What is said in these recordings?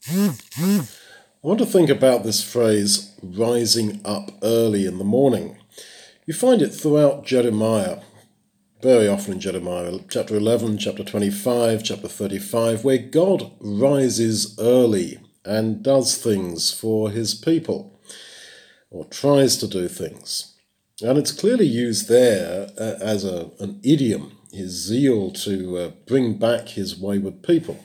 I want to think about this phrase, rising up early in the morning. You find it throughout Jeremiah, very often in Jeremiah, chapter 11, chapter 25, chapter 35, where God rises early and does things for his people, or tries to do things. And it's clearly used there as an idiom, his zeal to bring back his wayward people.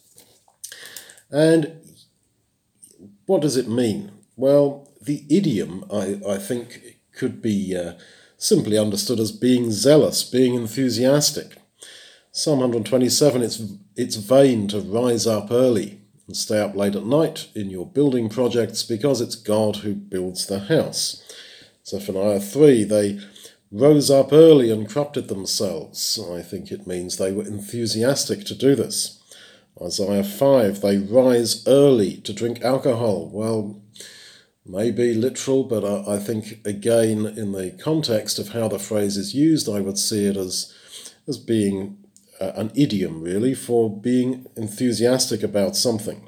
And what does it mean? Well, the idiom, I think, could be simply understood as being zealous, being enthusiastic. Psalm 127, it's vain to rise up early and stay up late at night in your building projects because it's God who builds the house. Zephaniah 3, they rose up early and corrupted themselves. I think it means they were enthusiastic to do this. Isaiah 5, they rise early to drink alcohol. Well, maybe literal, but I think, again, in the context of how the phrase is used, I would see it as being an idiom, really, for being enthusiastic about something.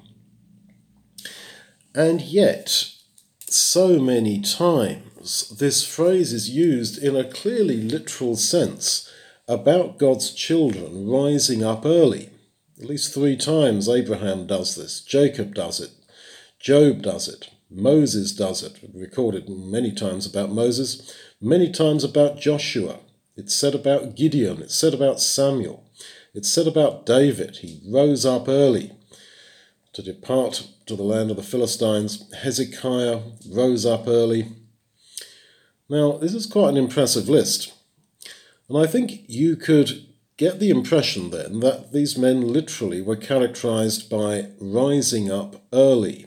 And yet, so many times, this phrase is used in a clearly literal sense about God's children rising up early. At least 3 times Abraham does this, Jacob does it, Job does it, Moses does it. Recorded many times about Moses, many times about Joshua. It's said about Gideon, it's said about Samuel, it's said about David. He rose up early to depart to the land of the Philistines. Hezekiah rose up early. Now, this is quite an impressive list. And I think you could get the impression then that these men literally were characterized by rising up early.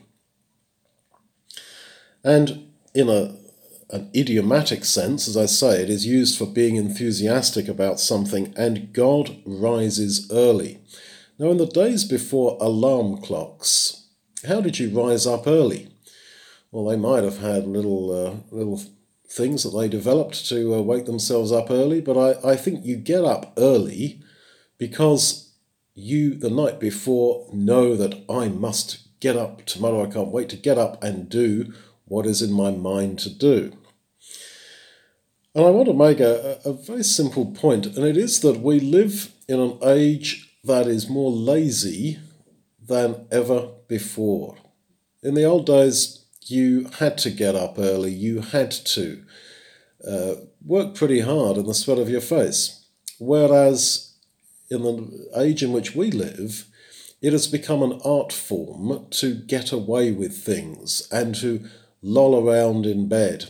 And in an idiomatic sense, as I say, it is used for being enthusiastic about something, and God rises early. Now, in the days before alarm clocks, how did you rise up early? Well, they might have had little things that they developed to wake themselves up early, but I think you get up early because you, the night before, know that I must get up tomorrow. I can't wait to get up and do what is in my mind to do. And I want to make a very simple point, and it is that we live in an age that is more lazy than ever before. In the old days, you had to get up early, you had to work pretty hard in the sweat of your face. Whereas in the age in which we live, it has become an art form to get away with things and to loll around in bed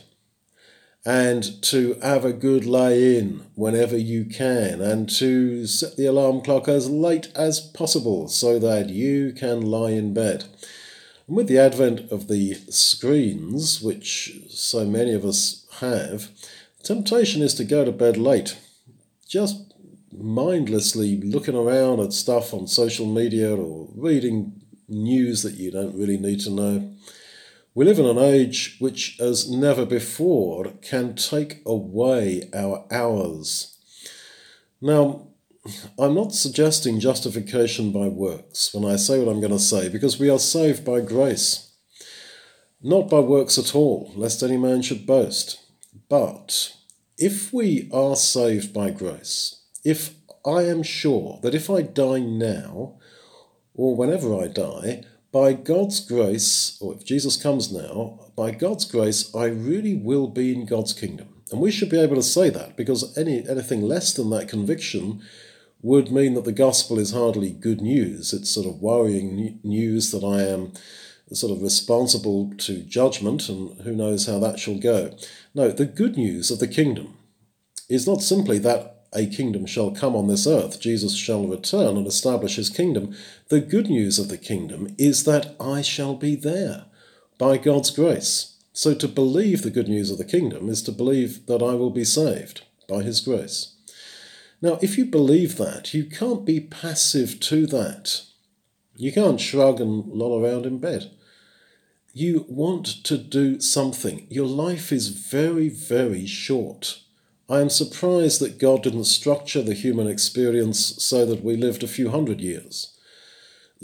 and to have a good lay-in whenever you can and to set the alarm clock as late as possible so that you can lie in bed. And with the advent of the screens, which so many of us have, temptation is to go to bed late, just mindlessly looking around at stuff on social media or reading news that you don't really need to know. We live in an age which, as never before, can take away our hours. Now, I'm not suggesting justification by works when I say what I'm going to say, because we are saved by grace, not by works at all, lest any man should boast. But if we are saved by grace, if I am sure that if I die now, or whenever I die, by God's grace, or if Jesus comes now, by God's grace, I really will be in God's kingdom. And we should be able to say that, because anything less than that conviction would mean that the gospel is hardly good news. It's sort of worrying news that I am sort of responsible to judgment, and who knows how that shall go. No, the good news of the kingdom is not simply that a kingdom shall come on this earth, Jesus shall return and establish his kingdom. The good news of the kingdom is that I shall be there by God's grace. So to believe the good news of the kingdom is to believe that I will be saved by his grace. Now, if you believe that, you can't be passive to that. You can't shrug and loll around in bed. You want to do something. Your life is very, very short. I am surprised that God didn't structure the human experience so that we lived a few hundred years,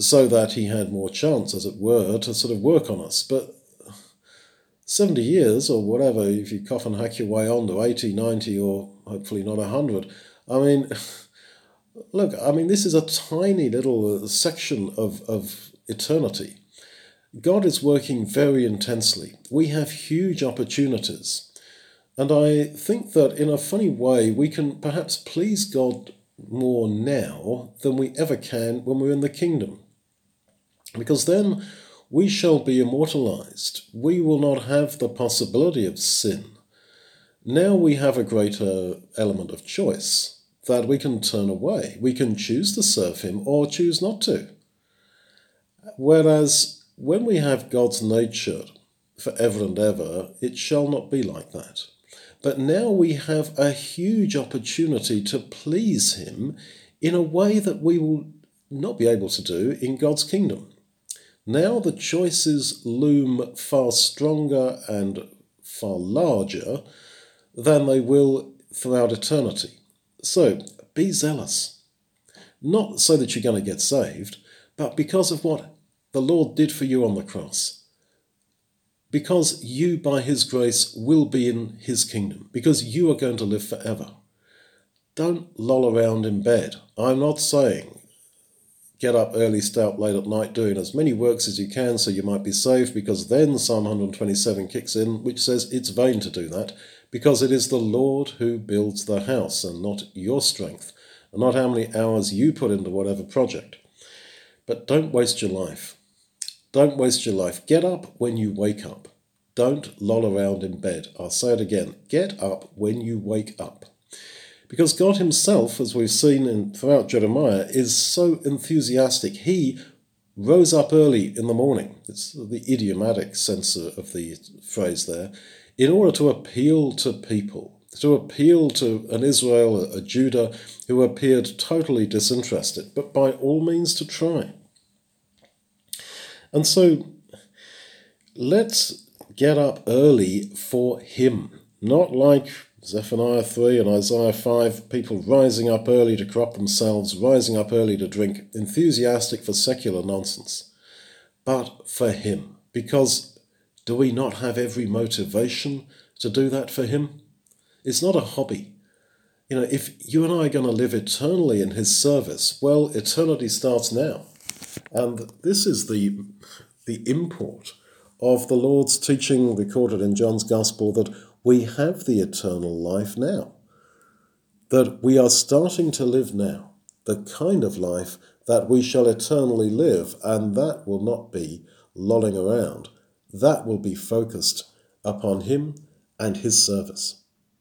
so that he had more chance, as it were, to sort of work on us. But 70 years or whatever, if you cough and hack your way on to 80, 90, or hopefully not 100, I mean, look, I mean, this is a tiny little section of eternity. God is working very intensely. We have huge opportunities. And I think that in a funny way, we can perhaps please God more now than we ever can when we're in the kingdom. Because then we shall be immortalized. We will not have the possibility of sin. Now we have a greater element of choice that we can turn away. We can choose to serve him or choose not to. Whereas when we have God's nature forever and ever, it shall not be like that. But now we have a huge opportunity to please him in a way that we will not be able to do in God's kingdom. Now the choices loom far stronger and far larger than they will throughout eternity. So be zealous. Not so that you're going to get saved, but because of what the Lord did for you on the cross. Because you, by his grace, will be in his kingdom. Because you are going to live forever. Don't loll around in bed. I'm not saying get up early, stay up late at night doing as many works as you can so you might be saved, because then Psalm 127 kicks in, which says it's vain to do that, because it is the Lord who builds the house and not your strength, and not how many hours you put into whatever project. But don't waste your life. Don't waste your life. Get up when you wake up. Don't loll around in bed. I'll say it again. Get up when you wake up. Because God himself, as we've seen throughout Jeremiah, is so enthusiastic. He rose up early in the morning. It's the idiomatic sense of the phrase there, in order to appeal to people, to appeal to an Israel, a Judah, who appeared totally disinterested, but by all means to try. And so let's get up early for him, not like Zephaniah 3 and Isaiah 5, people rising up early to crop themselves, rising up early to drink, enthusiastic for secular nonsense, but for him. Because do we not have every motivation to do that for him? It's not a hobby. You know, if you and I are going to live eternally in his service, well, eternity starts now. And this is the import of the Lord's teaching recorded in John's Gospel, that we have the eternal life now, that we are starting to live now, the kind of life that we shall eternally live, and that will not be lolling around. That will be focused upon him and his service.